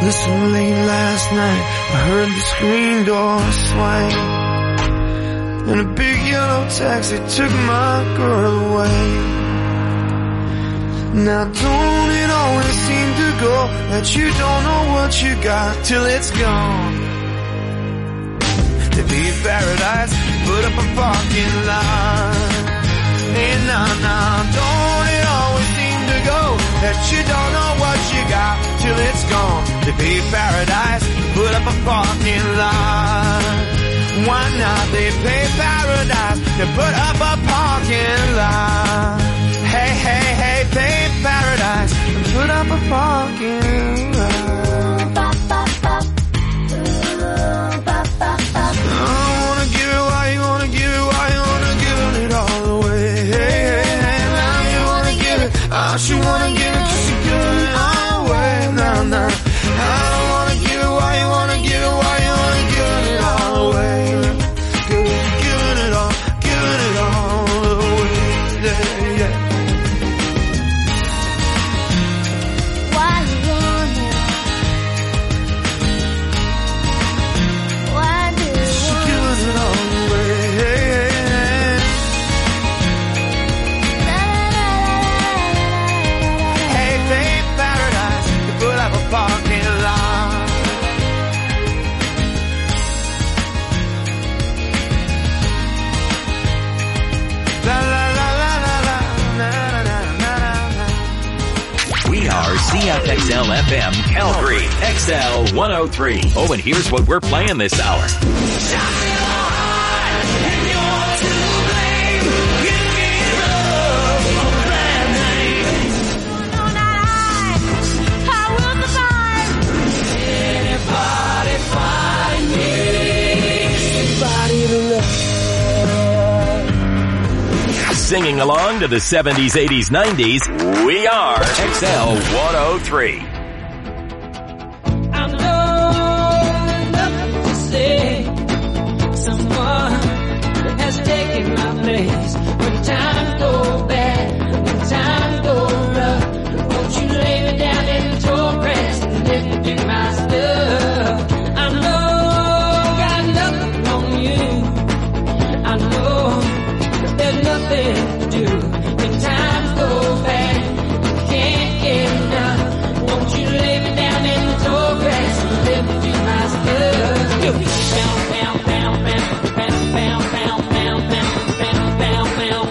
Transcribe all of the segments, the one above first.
Listen, late last night I heard the screen door swing, and a big yellow taxi took my girl away. Now don't it always seem to go that you don't know what you got till it's gone? To be paradise, put up a parking lot. And nah, don't it always seem to go that you don't know what you got till it's gone? To be paradise, put up a parking lot. Why not? They pay paradise to put up a parking lot. Hey, hey, hey, pay paradise and put up a parking lot. I wanna give it, why you wanna give it, why you wanna give it all away. Hey, hey, hey, now you wanna give it, she wanna give it, cause you give it all away. Nah, nah, I don't wanna give it, why you wanna give it, why you wanna give it all away. Cause you're giving it all away. Yeah, yeah. CFXL FM Calgary XL 103. Oh, and here's what we're playing this hour. Singing along to the 70s, 80s, 90s, we are XL 103. I know nothing to say. Someone has taken my place. When times go bad, when times go rough, won't you lay me down in the toll grass and lift me in my stuff? I know got nothing on you. I know there's nothing to do when times go bad. You can't get enough. Won't you lay me down in the tall grass and lift me my stuff? Bounce, bounce, bounce, bounce, bounce, bounce, bounce, bounce, bounce, bounce, bounce.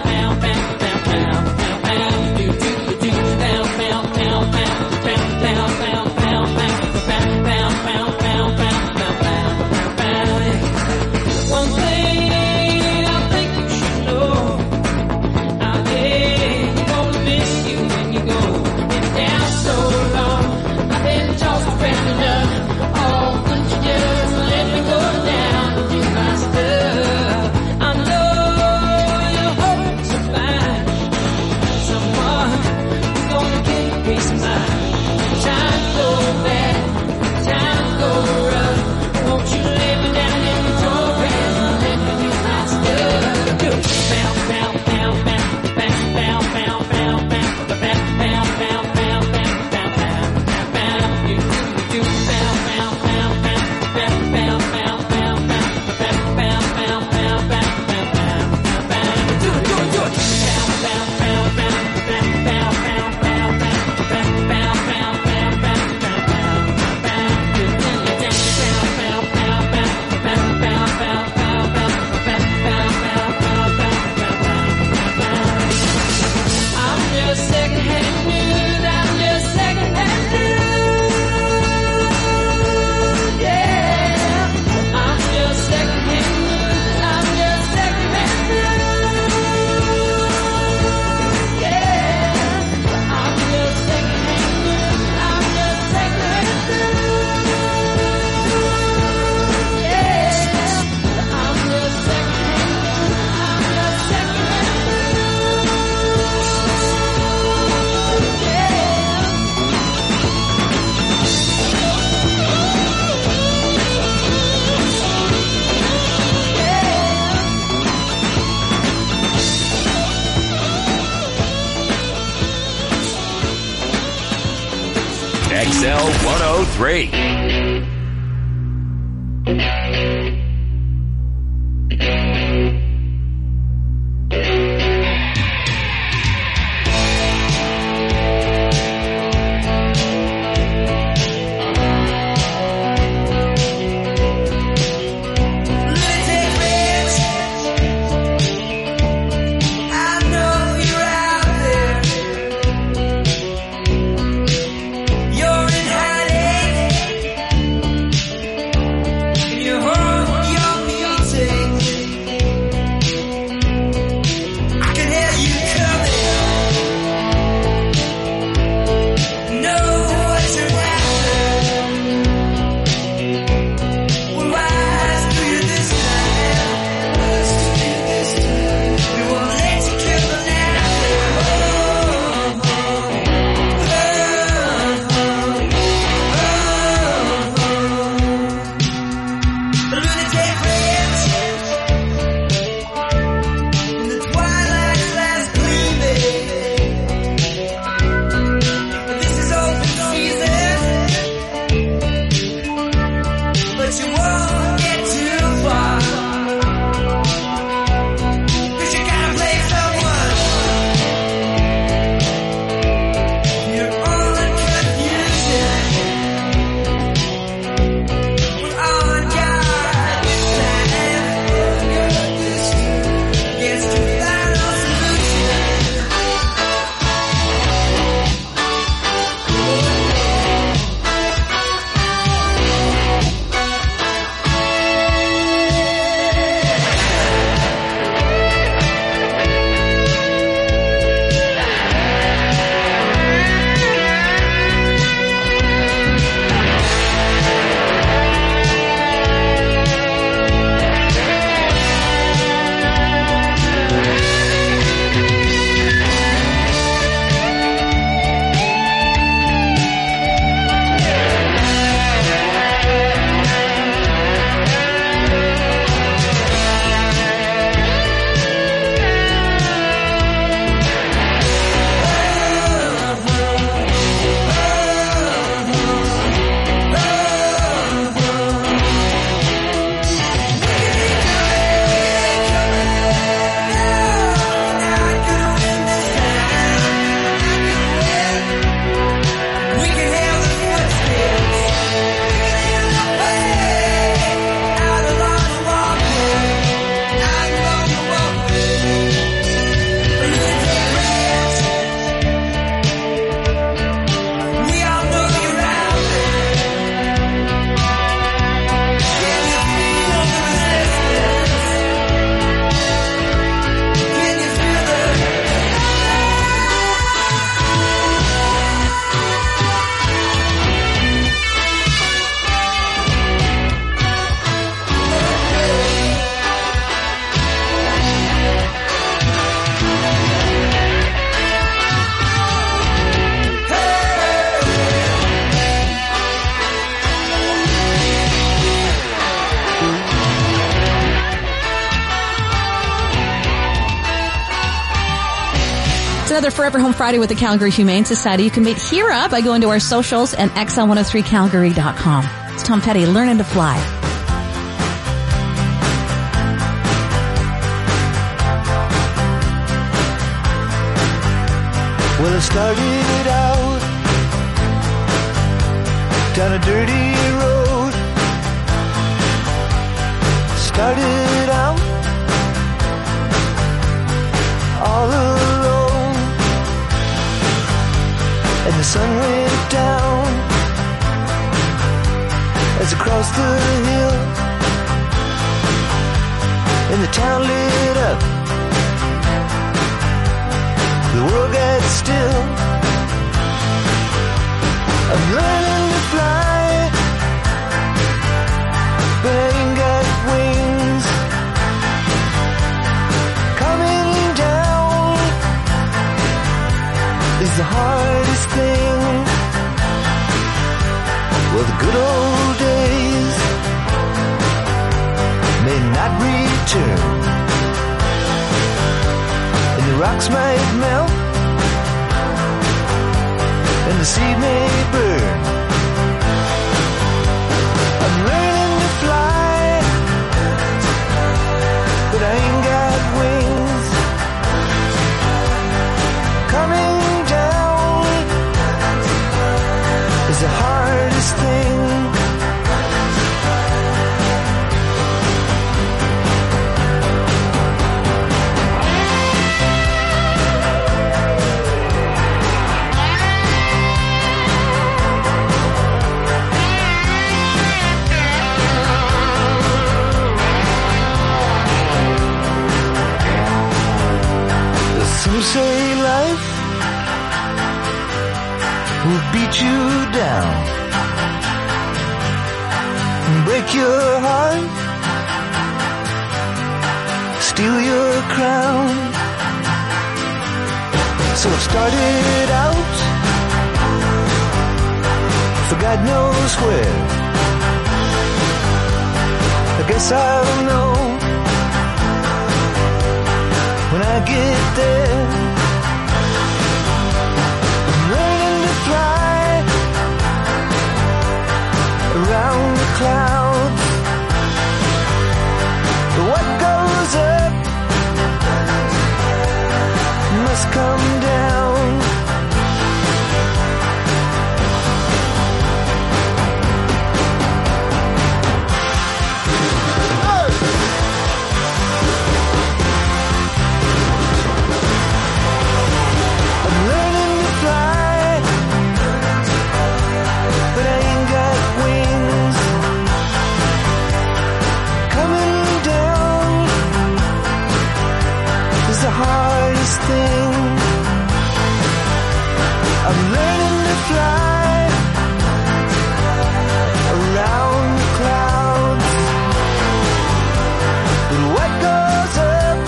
XL 103. Another Forever Home Friday with the Calgary Humane Society. You can meet Hear Up by going to our socials and xl103calgary.com. It's Tom Petty, Learning to Fly. Well, I started out down a dirty road. Started out all alone. And the sun went down as I crossed the hill, and the town lit up. The world got still. I'm learning to fly, but I ain't got wings. Coming down is the hardest thing. Well, the good old days may not return, and the rocks might melt, and the seed may burn. I'm learning to fly, but I ain't got wings. Coming down is the hardest thing. Some say life will beat you down and break your heart, steal your crown. So I started out for God knows where. I guess I'll know when I get there. I'm learning to fly around the clouds. What goes up must come down. Hardest thing. I'm learning to fly around the clouds, but what goes up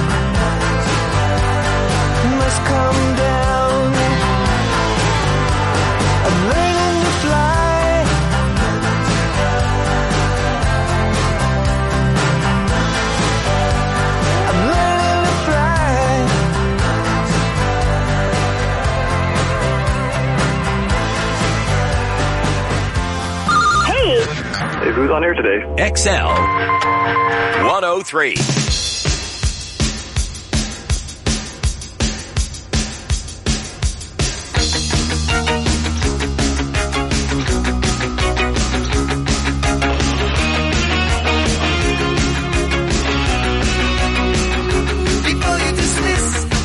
must come down. I'm learning to fly. I'm learning to fly. Hey, who's on air today? XL 103. Before you dismiss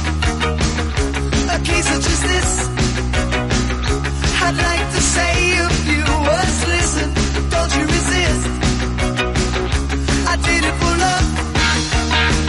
a case such as this, I'd like to say a few words. Listen, don't you resist. I did it for love.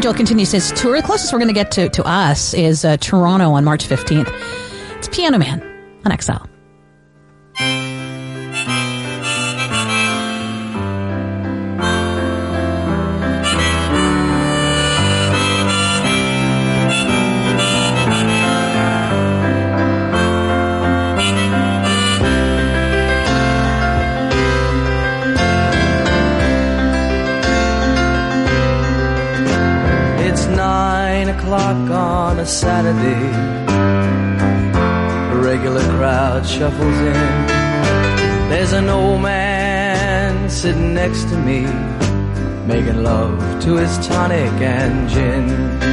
schedule continues his tour. The closest we're going to get to us is Toronto on March 15th. It's Piano Man on XL. It's 9 o'clock on a Saturday. The regular crowd shuffles in. There's an old man sitting next to me, making love to his tonic and gin.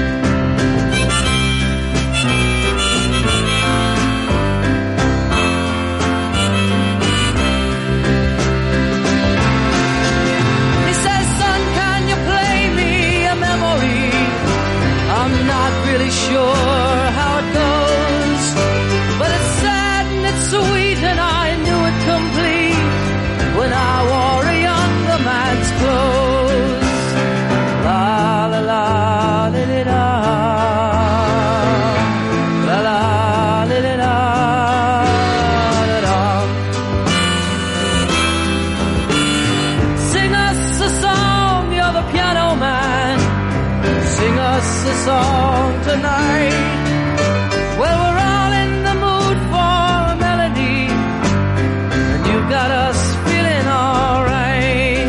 Sure how it goes, but it's sad and it's sweet, and I knew it complete when I wore a younger man's clothes. La la la li li la, la la li li la, la la. Sing us a song, you're the piano man. Sing us a song tonight. Well, we're all in the mood for a melody, and you got us feeling alright.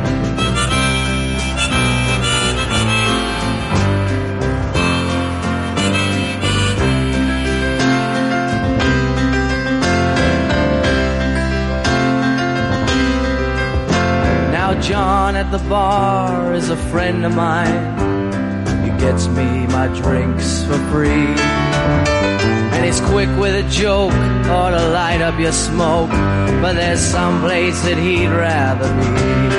Now John at the bar is a friend of mine. Gets me my drinks for free, and he's quick with a joke or to light up your smoke, but there's some place that he'd rather be.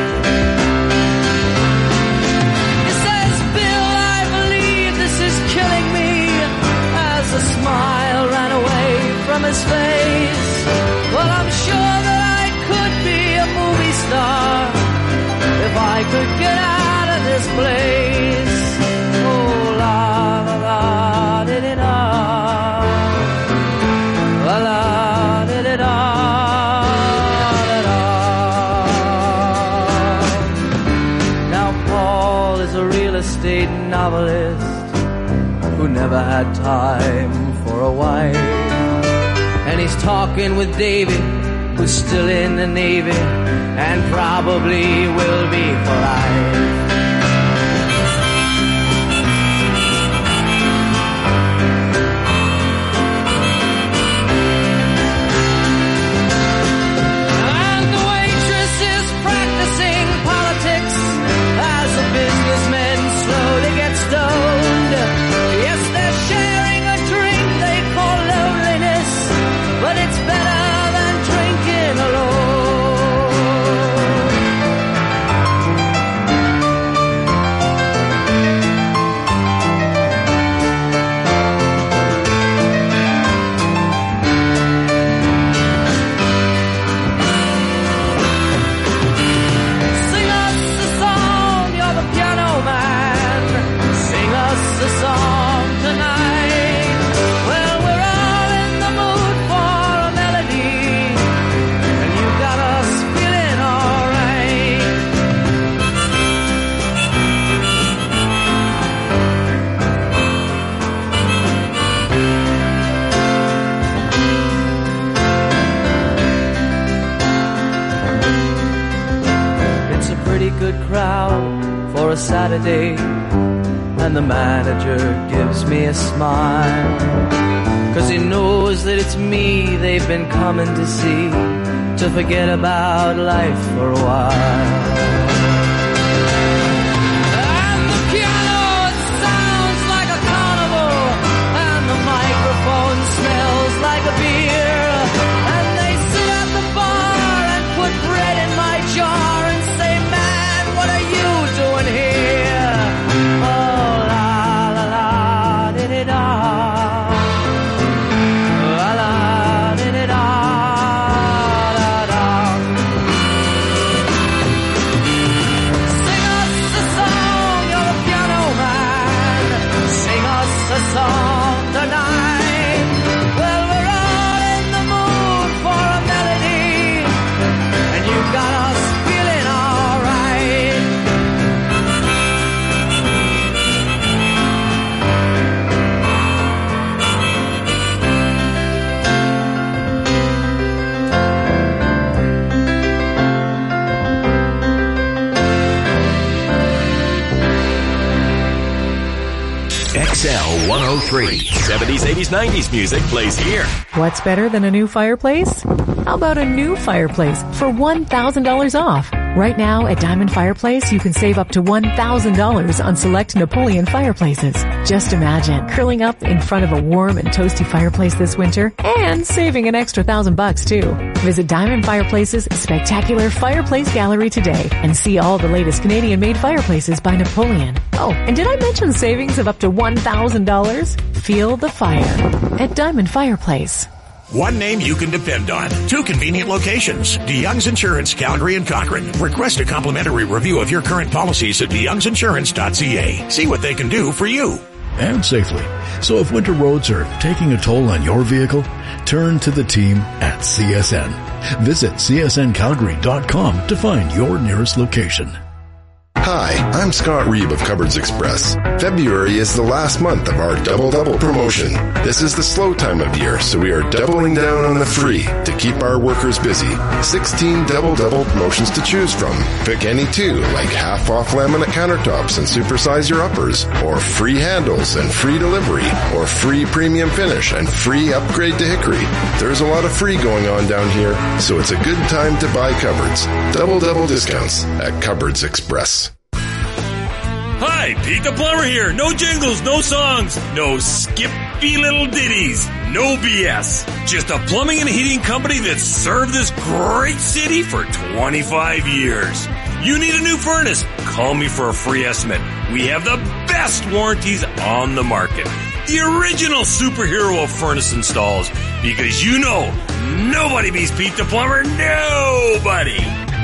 He says, Bill, I believe this is killing me, as a smile ran away from his face. Well, I'm sure that I could be a movie star if I could get out of this place. Oh, la la la di di da, la la di di da, da da. Now Paul is a real estate novelist who never had time for a wife, and he's talking with David, who's still in the Navy and probably will be for life. For a Saturday, and the manager gives me a smile, 'cause he knows that it's me they've been coming to see, to forget about life for a while. song tonight. Well, we're all in the mood for a melody, and you got us feeling all right. XL 103. 70s, 80s, 90s music plays here. What's better than a new fireplace? How about a new fireplace for $1,000 off? Right now at Diamond Fireplace, you can save up to $1,000 on select Napoleon fireplaces. Just imagine curling up in front of a warm and toasty fireplace this winter and saving an extra $1,000 too. Visit Diamond Fireplace's spectacular fireplace gallery today and see all the latest Canadian-made fireplaces by Napoleon. Oh, and did I mention savings of up to $1,000? Feel the fire at Diamond Fireplace. One name you can depend on. Two convenient locations. DeYoung's Insurance, Calgary and Cochrane. Request a complimentary review of your current policies at DeYoung'sInsurance.ca. See what they can do for you. And safely. So if winter roads are taking a toll on your vehicle, turn to the team at CSN. Visit csncalgary.com to find your nearest location. Hi, I'm Scott Reeb of Cupboards Express. February is the last month of our Double promotion. This is the slow time of year, so we are doubling down on the free to keep our workers busy. 16 Double promotions to choose from. Pick any two, like half off laminate countertops and supersize your uppers, or free handles and free delivery, or free premium finish and free upgrade to hickory. There's a lot of free going on down here, so it's a good time to buy cupboards. Double discounts at Cupboards Express. Hi, Pete the Plumber here. No jingles, no songs, no skippy little ditties, no BS. Just a plumbing and heating company that's served this great city for 25 years. You need a new furnace? Call me for a free estimate. We have the best warranties on the market. The original superhero of furnace installs. Because you know, nobody beats Pete the Plumber. Nobody.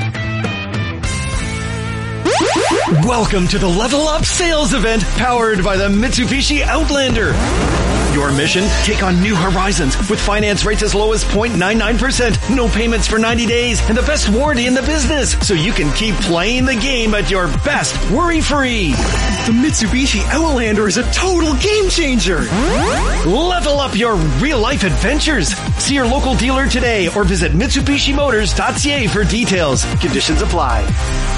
Welcome to the Level Up Sales Event powered by the Mitsubishi Outlander. Your mission? Take on new horizons with finance rates as low as 0.99%, no payments for 90 days, and the best warranty in the business, so you can keep playing the game at your best worry-free. The Mitsubishi Outlander is a total game changer. Level up your real-life adventures. See your local dealer today or visit MitsubishiMotors.ca for details. Conditions apply.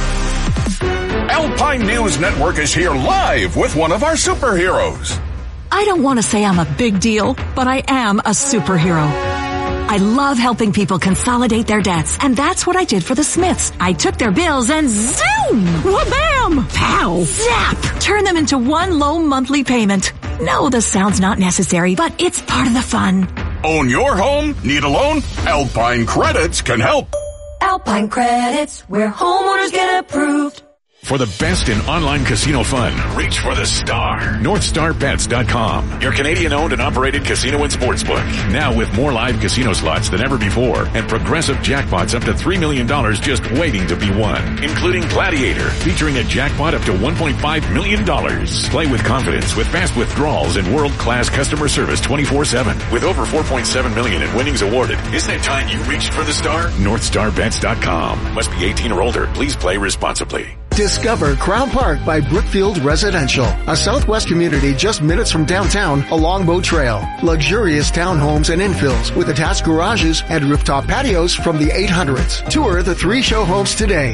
Alpine News Network is here live with one of our superheroes. I don't want to say I'm a big deal, but I am a superhero. I love helping people consolidate their debts, and that's what I did for the Smiths. I took their bills and zoom! Wha-bam! Pow! Zap! Turn them into one low monthly payment. No, the sound's not necessary, but it's part of the fun. Own your home? Need a loan? Alpine Credits can help. Alpine Credits, where homeowners get approved. For the best in online casino fun, reach for the star. NorthstarBets.com, your Canadian-owned and operated casino and sportsbook. Now with more live casino slots than ever before and progressive jackpots up to $3 million just waiting to be won, including Gladiator, featuring a jackpot up to $1.5 million. Play with confidence with fast withdrawals and world-class customer service 24/7. With over $4.7 million in winnings awarded, isn't it time you reached for the star? NorthstarBets.com. Must be 18 or older. Please play responsibly. Discover Crown Park by Brookfield Residential, a Southwest community just minutes from downtown along Boat Trail. Luxurious townhomes and infills with attached garages and rooftop patios from the 800s. Tour the 3 show homes today.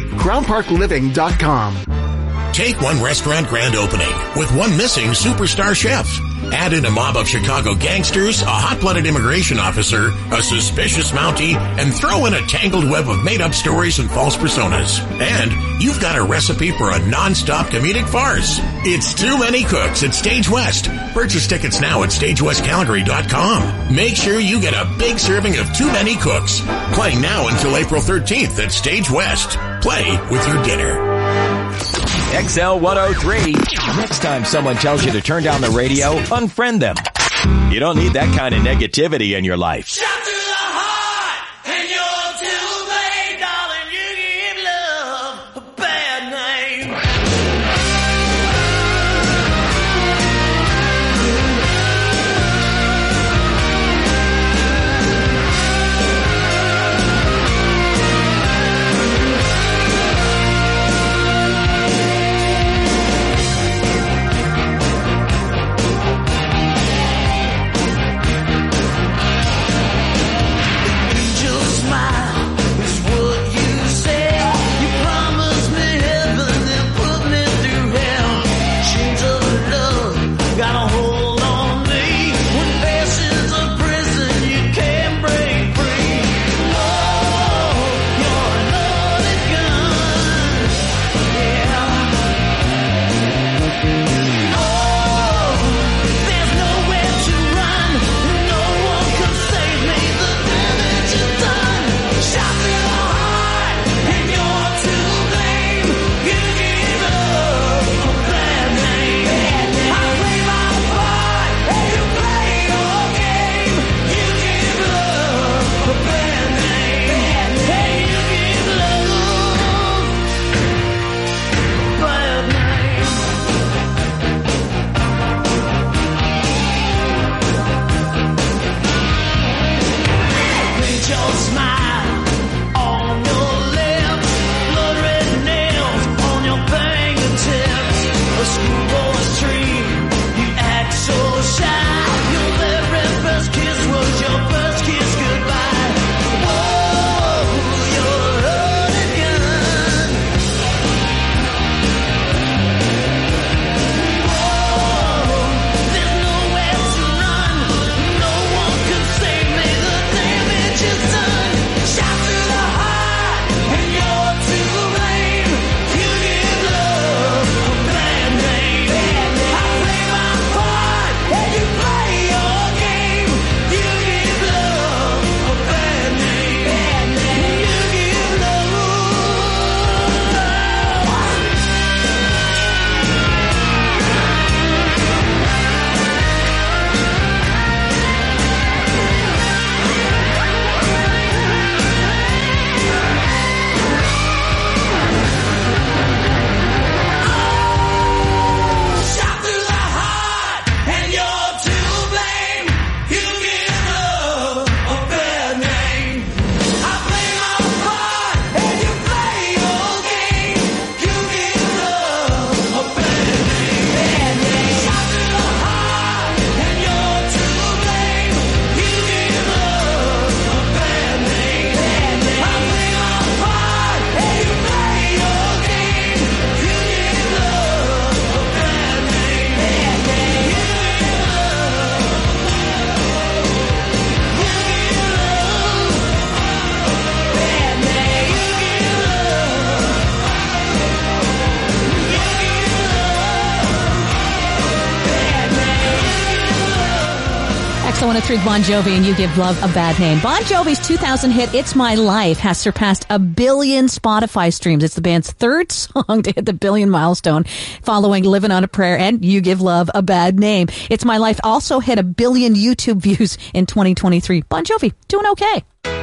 CrownParkLiving.com. Take one restaurant grand opening with one missing superstar chef. Add in a mob of Chicago gangsters, a hot-blooded immigration officer, a suspicious Mountie, and throw in a tangled web of made-up stories and false personas. And you've got a recipe for a non-stop comedic farce. It's Too Many Cooks at Stage West. Purchase tickets now at StageWestCalgary.com. Make sure you get a big serving of Too Many Cooks. Playing now until April 13th at Stage West. Play with your dinner. XL 103. Next time someone tells you to turn down the radio, unfriend them. You don't need that kind of negativity in your life. Shout to the heart, and you're too late, darling. You give love a bad name. X 103 Bon Jovi and You Give Love a Bad Name. Bon Jovi's 2000 hit It's My Life has surpassed 1 billion Spotify streams. It's the band's third song to hit the billion milestone, following Living on a Prayer and You Give Love a Bad Name. It's My Life also hit 1 billion YouTube views in 2023. Bon Jovi doing okay.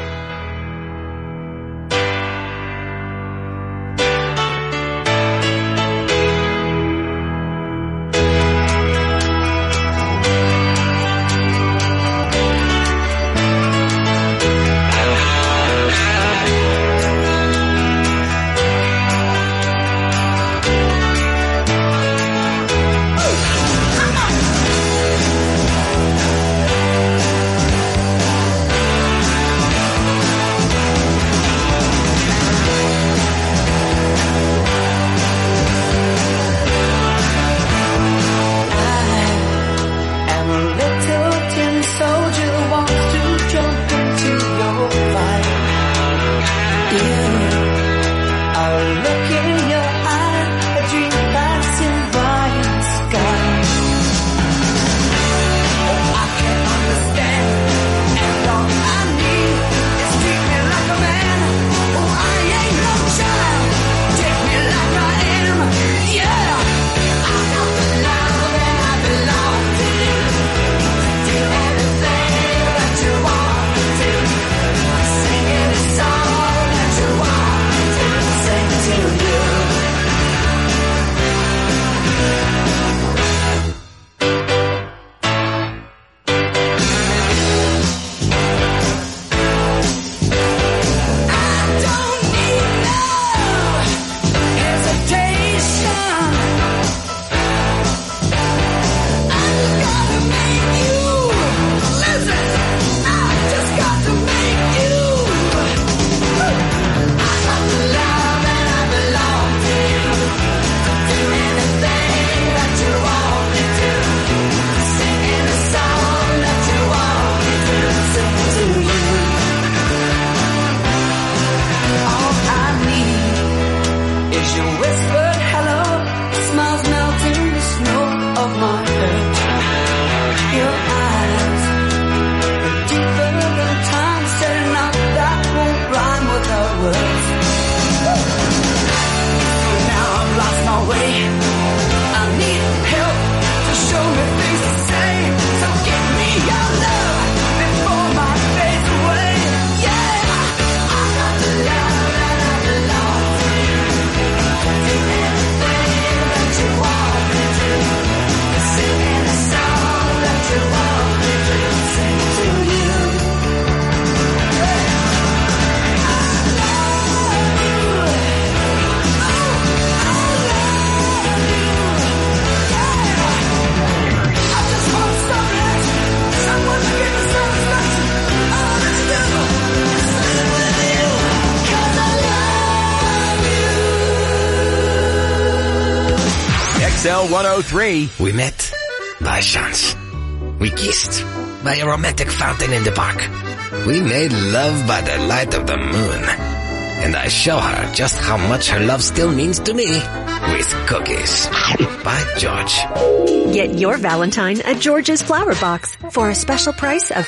XL 103. We met by chance. We kissed by a romantic fountain in the park. We made love by the light of the moon. And I show her just how much her love still means to me with cookies. By George. Get your Valentine at George's Flower Box for a special price of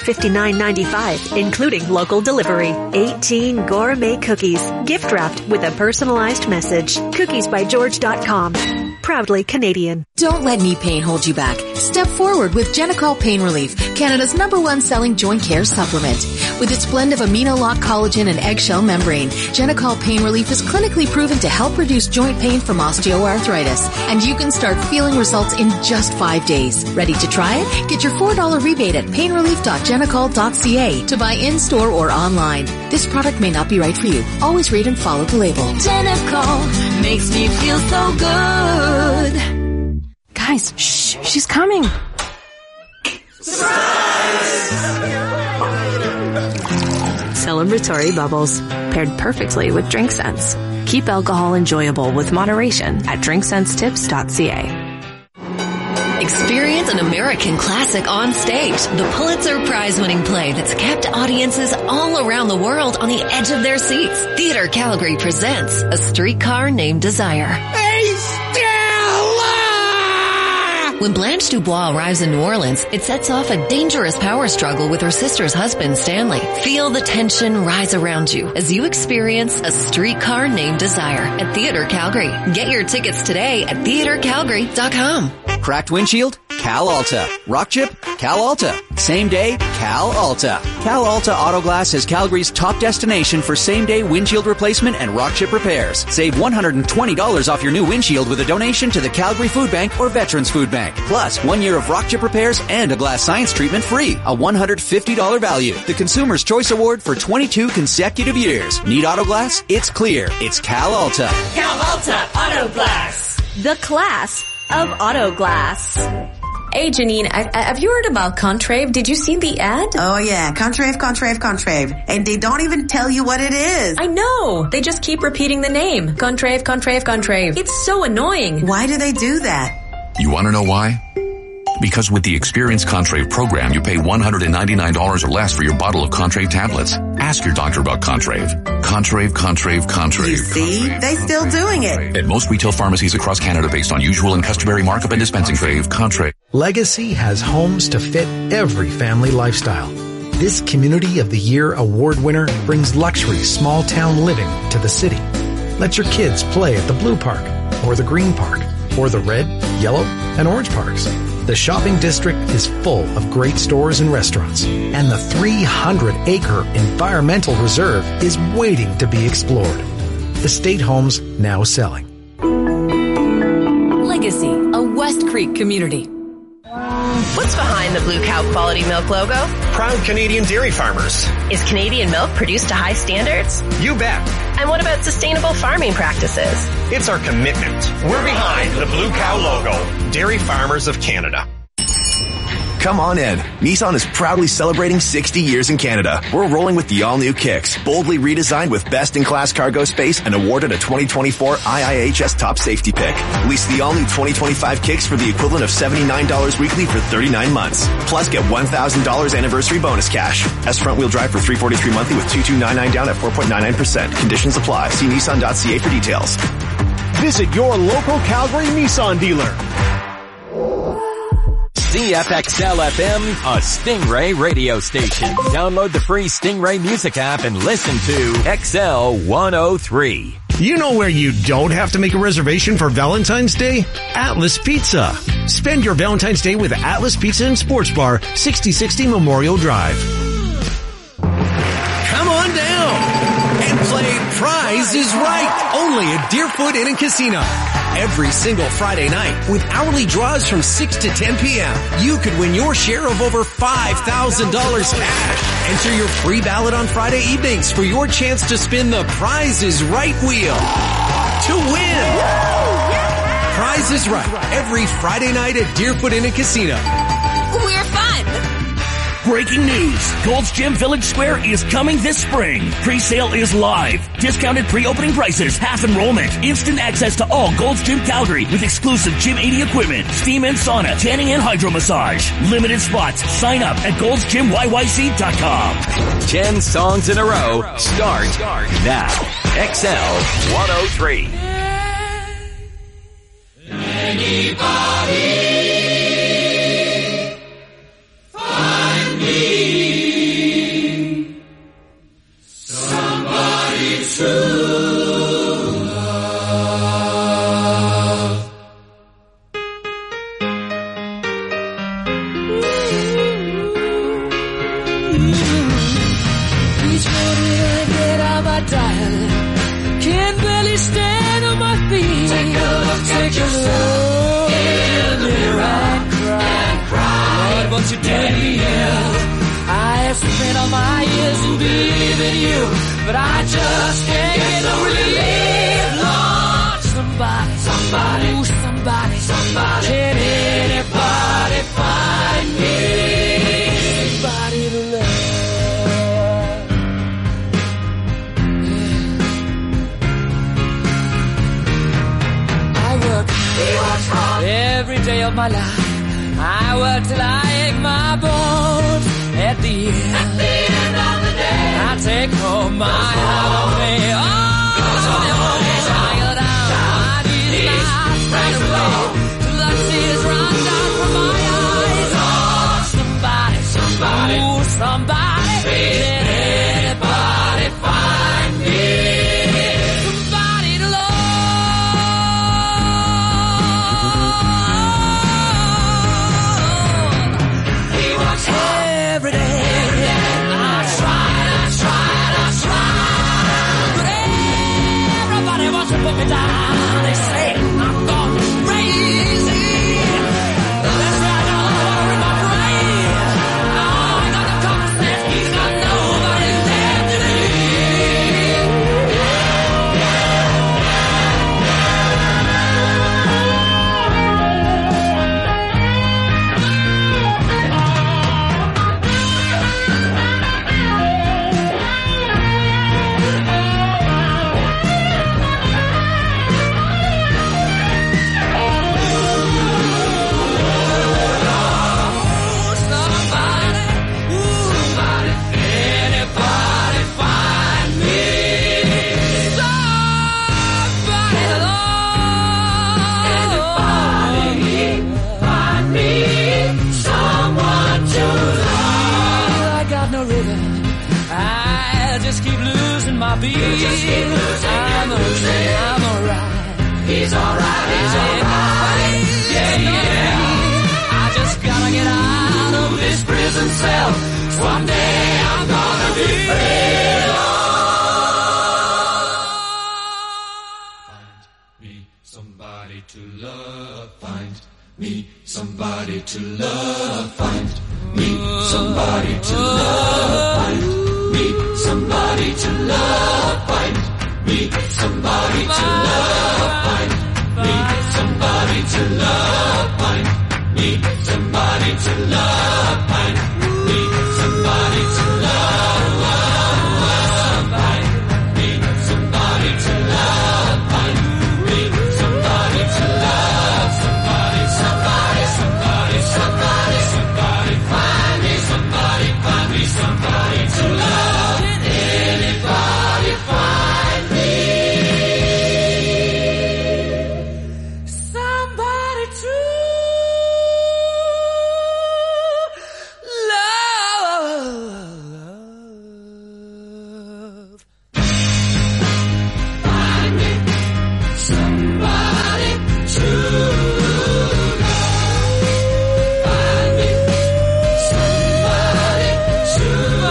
$59.95, including local delivery. 18 gourmet cookies, gift wrapped with a personalized message. Cookiesbygeorge.com. Proudly Canadian. Don't let knee pain hold you back. Step forward with Genicol Pain Relief, Canada's #1 selling joint care supplement. With its blend of amino lock collagen and eggshell membrane, Genicol Pain Relief is clinically proven to help reduce joint pain from osteoarthritis. And you can start feeling results in just 5 days. Ready to try it? Get your $4 rebate at painrelief.genicol.ca to buy in-store or online. This product may not be right for you. Always read and follow the label. Genicol makes me feel so good. Guys, shh, she's coming. Celebratory bubbles, paired perfectly with drink scents. Keep alcohol enjoyable with moderation at drinksensetips.ca. Experience an American classic on stage, the Pulitzer Prize-winning play that's kept audiences all around the world on the edge of their seats. Theater Calgary presents A Streetcar Named Desire. Hey, Stella! When Blanche Dubois arrives in New Orleans, it sets off a dangerous power struggle with her sister's husband, Stanley. Feel the tension rise around you as you experience A Streetcar Named Desire at Theatre Calgary. Get your tickets today at theatrecalgary.com. Cracked windshield? Cal Alta. Rock chip? Cal Alta. Same day? Cal Alta. Cal Alta Auto Glass is Calgary's top destination for same-day windshield replacement and rock chip repairs. Save $120 off your new windshield with a donation to the Calgary Food Bank or Veterans Food Bank. Plus, 1 year of rock chip repairs and a glass science treatment free. A $150 value. The Consumer's Choice Award for 22 consecutive years. Need auto glass? It's clear. It's Cal Alta. Cal Alta Auto Glass. The class of auto glass. Hey, Janine, have you heard about Contrave? Did you see the ad? Oh, yeah. Contrave. And they don't even tell you what it is. I know. They just keep repeating the name. Contrave. It's so annoying. Why do they do that? You want to know why? Because with the Experience Contrave program, you pay $199 or less for your bottle of Contrave tablets. Ask your doctor about Contrave. Contrave. You see? They still doing it. At most retail pharmacies across Canada based on usual and customary markup and dispensing Contrave. Legacy has homes to fit every family lifestyle. This Community of the Year award winner brings luxury small town living to the city. Let your kids play at the Blue Park or the Green Park or the Red, Yellow, and Orange Parks. The shopping district is full of great stores and restaurants, and the 300-acre environmental reserve is waiting to be explored. Estate homes now selling. Legacy, a West Creek community. What's behind the Blue Cow Quality Milk logo? Proud Canadian dairy farmers. Is Canadian milk produced to high standards? You bet. And what about sustainable farming practices? It's our commitment. We're behind the Blue Cow logo. Dairy Farmers of Canada. Come on in. Nissan is proudly celebrating 60 years in Canada. We're rolling with the all-new Kicks, boldly redesigned with best-in-class cargo space and awarded a 2024 IIHS Top Safety Pick. Lease the all-new 2025 Kicks for the equivalent of $79 weekly for 39 months. Plus, get $1,000 anniversary bonus cash. S front-wheel drive for $343 monthly with $2,299 down at 4.99%. Conditions apply. See Nissan.ca for details. Visit your local Calgary Nissan dealer. CFXL FM, a Stingray radio station. Download the free Stingray music app and listen to XL 103. You know where you don't have to make a reservation for Valentine's Day? Atlas Pizza. Spend your Valentine's Day with Atlas Pizza and Sports Bar, 6060 Memorial Drive. Come on down and play Prize is Right, only at Deerfoot Inn and Casino. Every single Friday night, with hourly draws from 6 to 10 p.m., you could win your share of over $5,000 cash. Enter your free ballot on Friday evenings for your chance to spin the Prize is Right wheel to win. Prize is Right, every Friday night at Deerfoot Inn and Casino. We're fun! Breaking news. Gold's Gym Village Square is coming this spring. Pre-sale is live. Discounted pre-opening prices, half enrollment, instant access to all Gold's Gym Calgary with exclusive Gym 80 equipment, steam and sauna, tanning and hydro massage. Limited spots. Sign up at goldsgymyyc.com. 10 songs in a row start now. XL 103. Anybody find me somebody to love? Please won't you get out my dial? Can't barely stand on my feet. Take a look at yourself in the mirror and cry. Lord, won't you take me in? I have spent all my years in believing you, but I just can't get no relief. Lord, somebody, ooh, somebody, can anybody find me somebody to love? Every day of my life, I work till I ache my bones. At the end of the day, I take home my holiday. Oh, I go down my knees, I find a way till the tears run down. Somebody, did anybody find me? Somebody to love. He works every day. I tried. But everybody wants to put me down. They say I'm gone crazy. That's why I don't worry my brain. Oh, I got the common sense. He's got nobody left to my beat. I'm alright. He's alright. Yeah. I just gotta get out of this prison cell. One day I'm gonna be free. Find me somebody to love. Find me somebody to love. Find me somebody to love. Find me somebody to love. Find me somebody to love. Find me somebody to love. Find me somebody to love. Find me somebody to love. Find me somebody to love. Find me somebody to love. Somebody. Find me somebody to love. Anybody find me somebody to love? Find me somebody to find me somebody to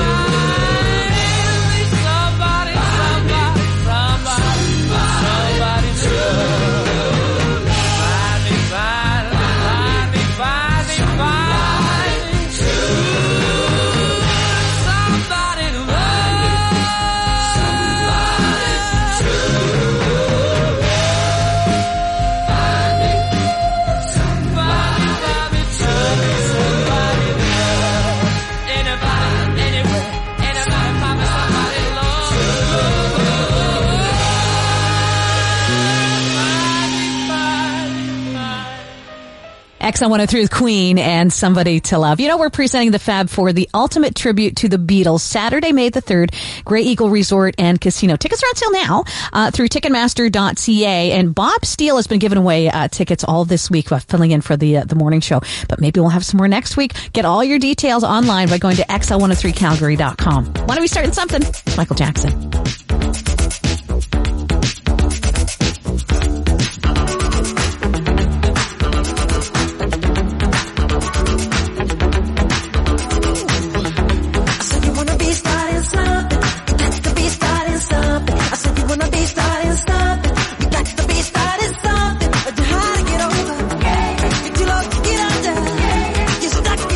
XL 103 with Queen and Somebody to Love. You know, we're presenting the Fab Four, the ultimate tribute to the Beatles, Saturday, May the 3rd, Grey Eagle Resort and Casino. Tickets are on sale now through Ticketmaster.ca. And Bob Steele has been giving away tickets all this week, filling in for the morning show. But maybe we'll have some more next week. Get all your details online by going to XL103Calgary.com. Why don't we start in something? Michael Jackson.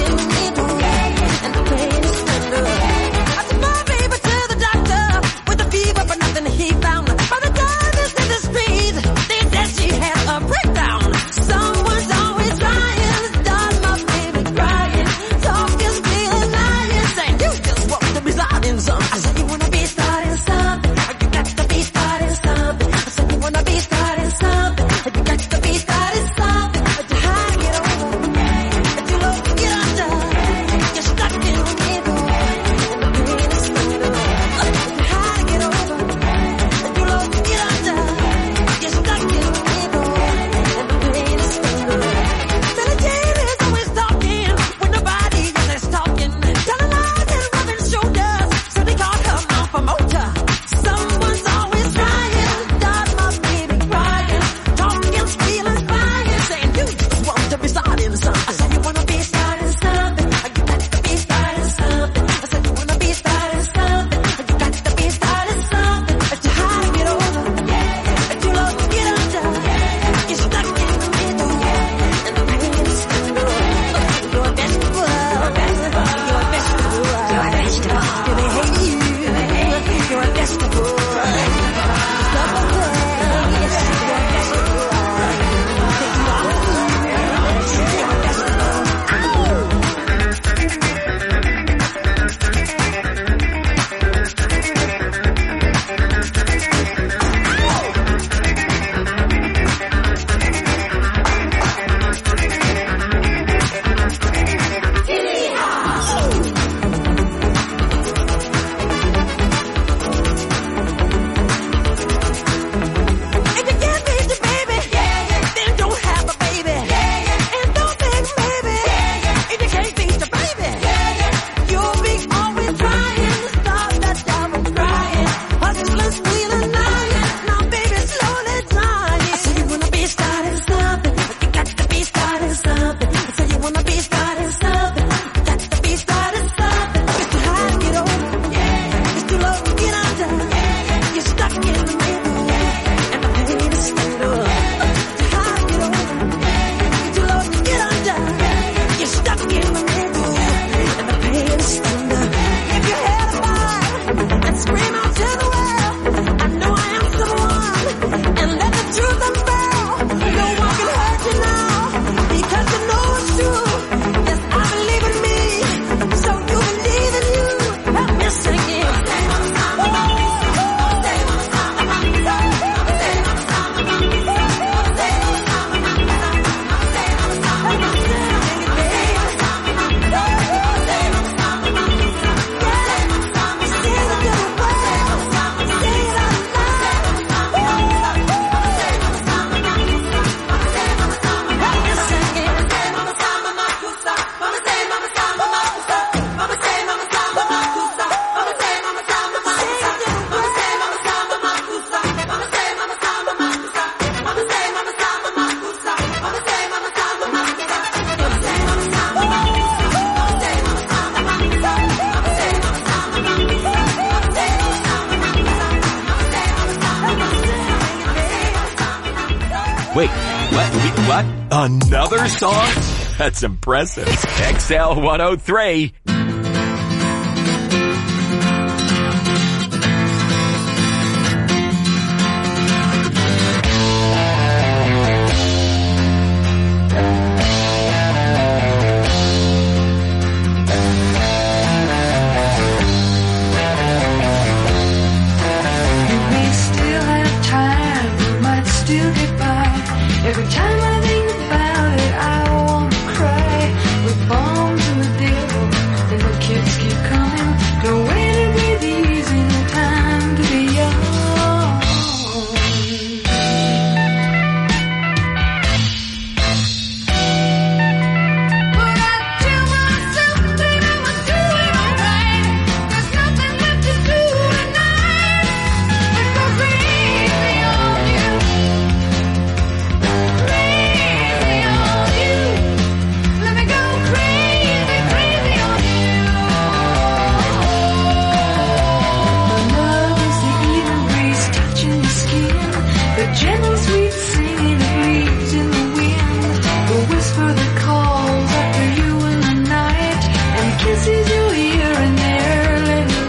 With the Wait, what? Another song? That's impressive. XL 103. Every time I think about it, I want to cry. With bombs in the devil, then the kids keep coming. No way to breathe easy, no time to be young. But I tell myself that I'ma do it alright. There's nothing left to do tonight. But go crazy on you. Gentle sweet singing that leaves in the wind, the whisper that calls after you in the night, and kisses you here and there, let it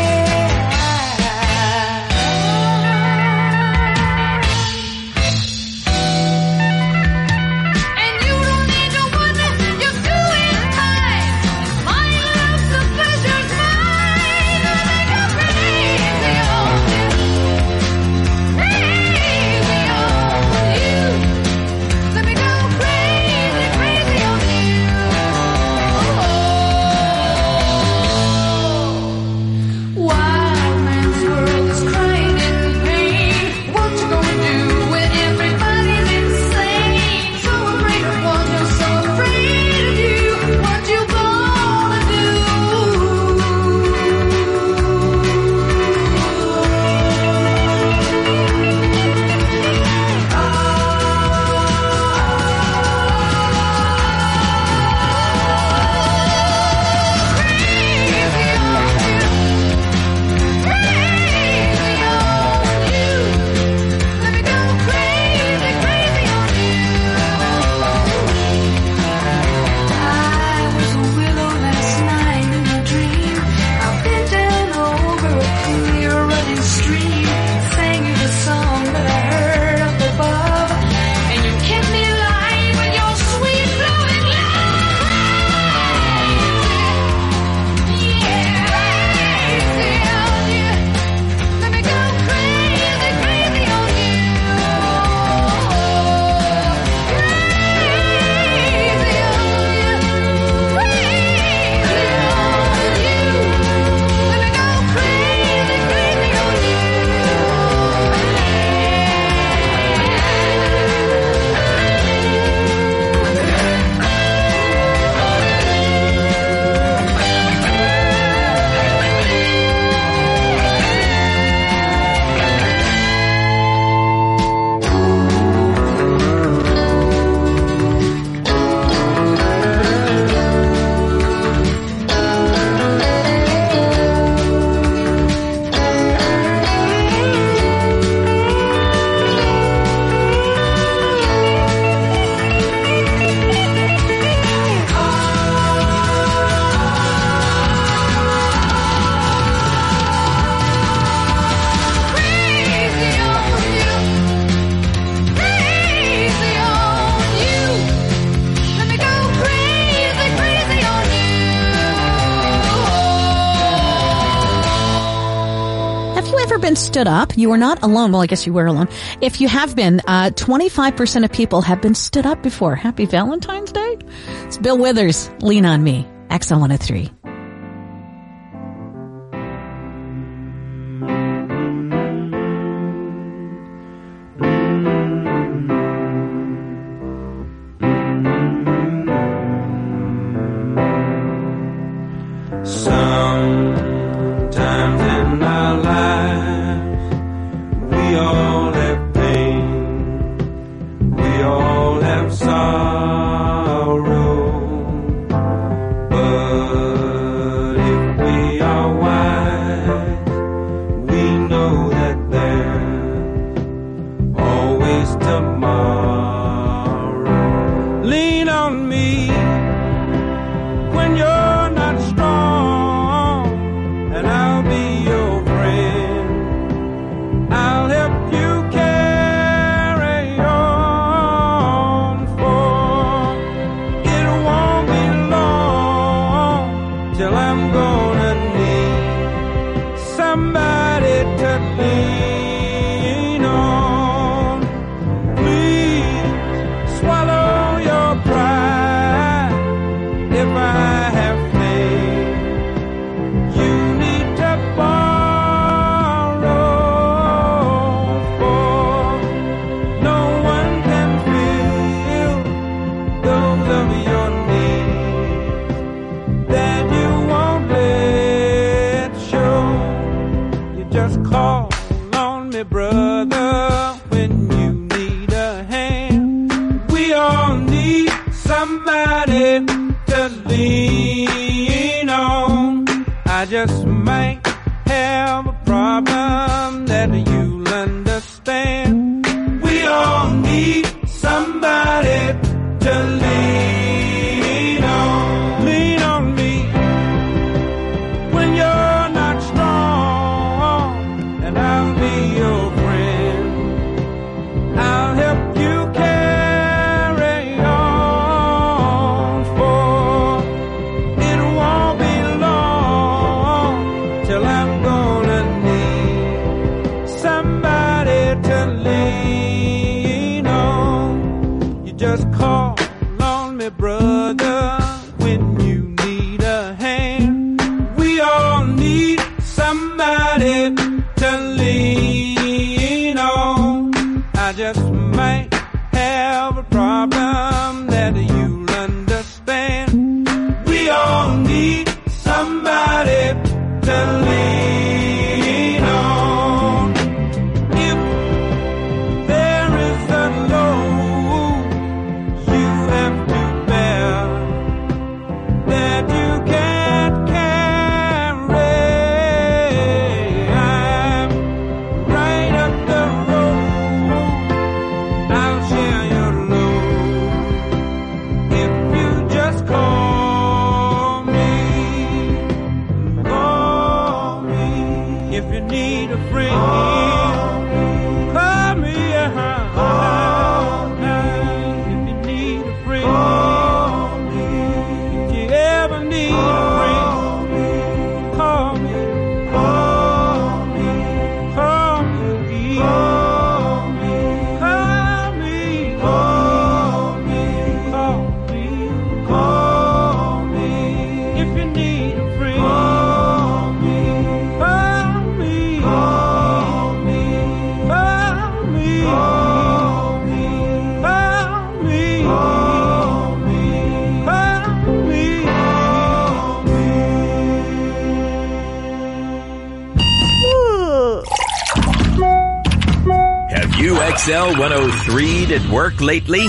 and you don't need to wonder, you're doing fine. My love's the pleasure's mine. Let me go crazy on you. Let me go crazy, crazy on you. Wild man's world is crying in pain. What you gonna do when everybody's insane? So afraid of one, you're so afraid of you. What you gonna do? Been stood up. You are not alone. Well, I guess you were alone. If you have been, 25% of people have been stood up before. Happy Valentine's Day. It's Bill Withers. Lean on Me. XL 103. Sometimes in our lives, we all have pain, we all have sorrow, but I just might have a problem that you'll understand. We all need somebody to lean on. Lean on me when you're not strong, and I'll be your friend. I'll help you carry on, for it won't be long till I'm gonna need somebody to lean on. You just call on me, brother, when you need a hand. We all need somebody to lean on. I just might have a problem that you'll understand. We all need somebody to lean on. If there is a load you have to bear that you can't carry, I'm right up the road. I'll share your load if you just call me. Call me if you need a friend. Call me, if you need a friend. If you ever need a friend, call me. Call me, call me, call me, call me, call me, call me. If you need a friend, call me, call me, call me, call me, call me, call me, Have you XL 103'd at work lately?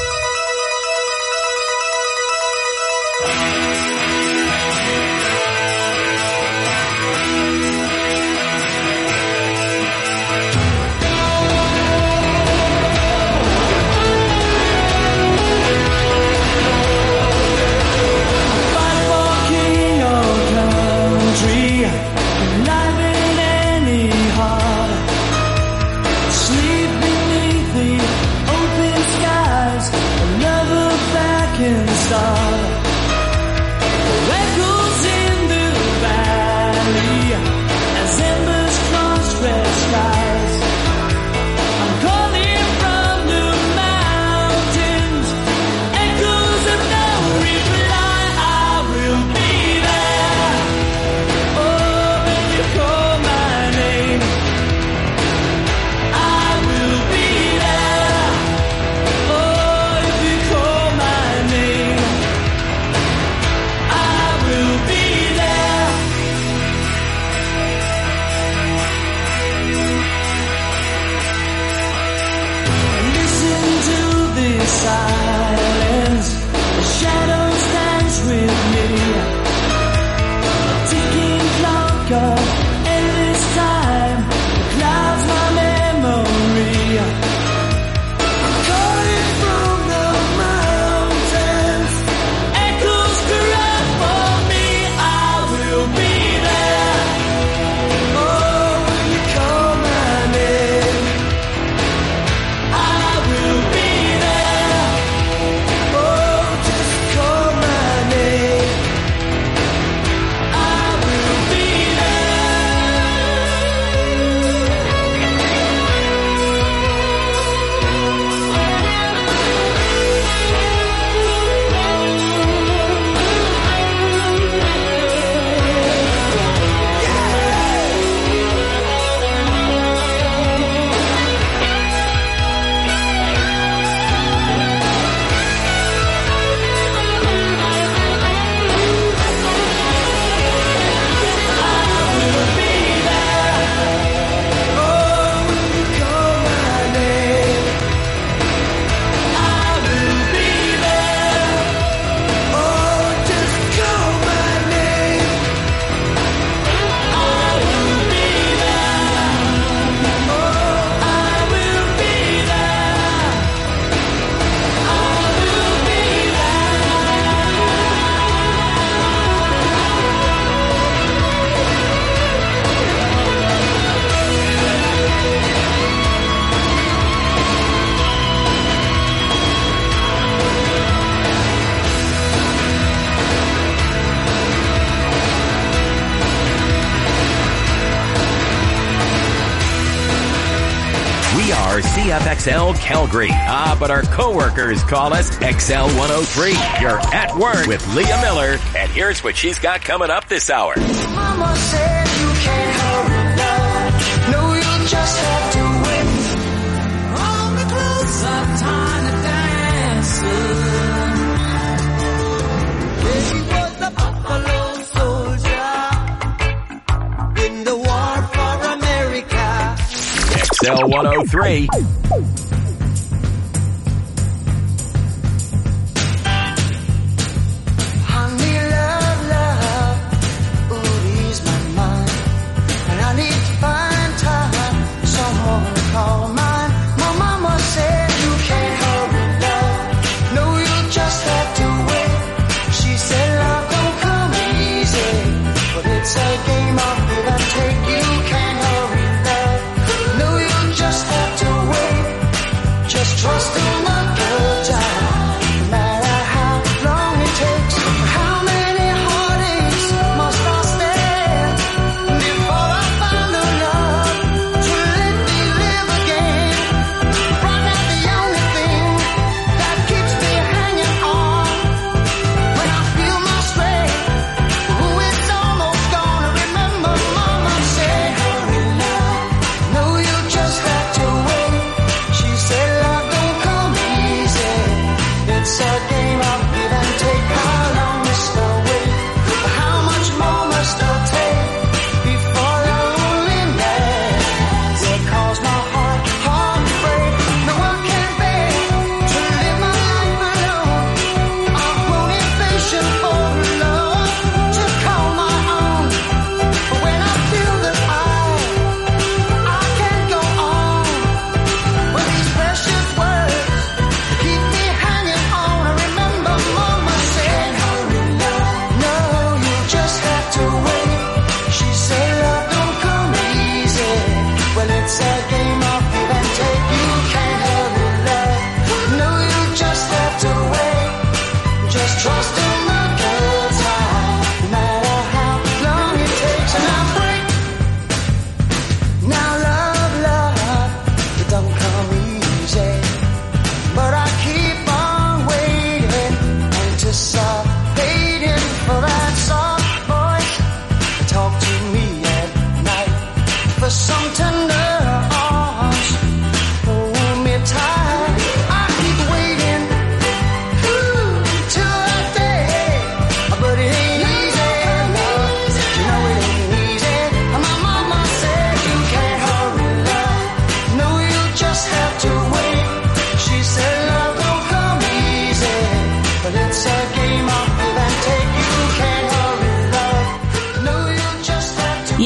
fight for king or country, life ain't any harder. Sleep beneath the open sky or CFXL Calgary. But our coworkers call us XL 103. You're at work with Leah Miller, and here's what she's got coming up this hour. Mama said you can't hurry now. No, you just have to wait. All the clothes are time to dance. He was the Buffalo Soldier in the war for America. XL 103.